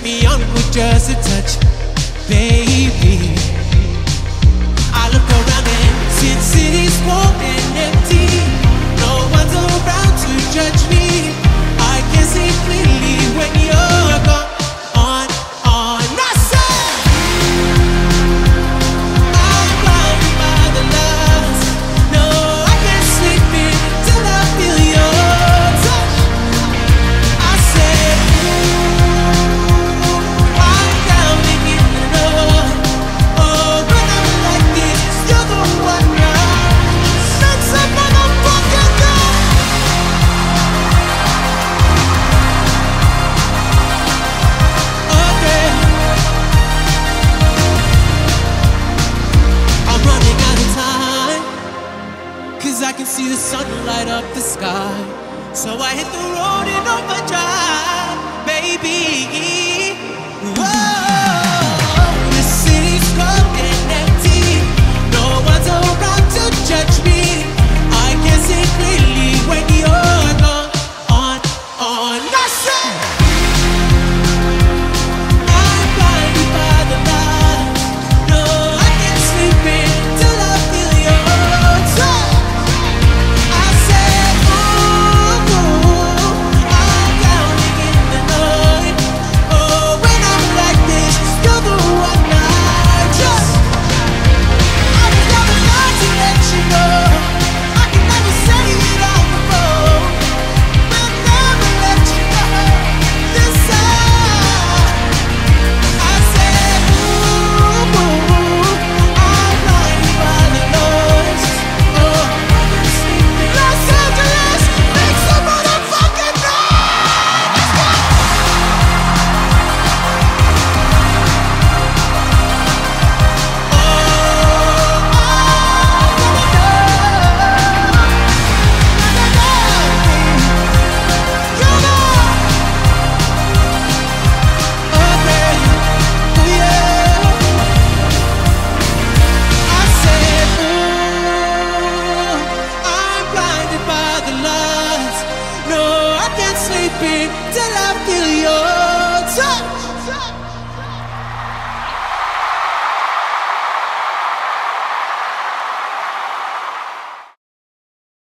me on with just a touch, baby. I look around and see the city's cold and empty. No one's around to judge me. I can see clearly when you're gone. I said I'm blinded by the lust. No, I can't sleep until I feel your touch. I said I'm drowning in the love. Oh, when I'm like this, you're the one that's a motherfucking girl. Okay, I'm running out of time, 'cause I can see the sun light up the sky. So I hit the road in overdrive, baby. Whoa, the city's cold and empty. No one's around to judge me. I can see clearly when you're gone. I said I'm blinded by the light. No, I can't sleep until I feel your touch. I said, ooh, I'm drowning in the night. Oh, when I'm like this, you're the one I trust. I was never going to let you know. I can never say it on the phone. We'll never let you know this side. I said, ooh, I'm blinded by the noise. Oh, Los Angeles, make some motherfucking noise! Let's go! Till I feel